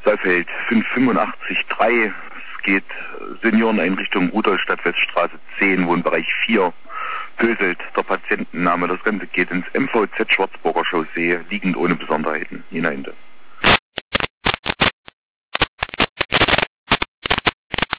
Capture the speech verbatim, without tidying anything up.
Neufeld fünf acht fünf drei. Es geht Senioreneinrichtung Rudolstadt Weststraße zehn, Wohnbereich vier. Pöselt der Patientenname. Das Ganze geht ins M V Z Schwarzburger Chaussee, liegend ohne Besonderheiten hinein.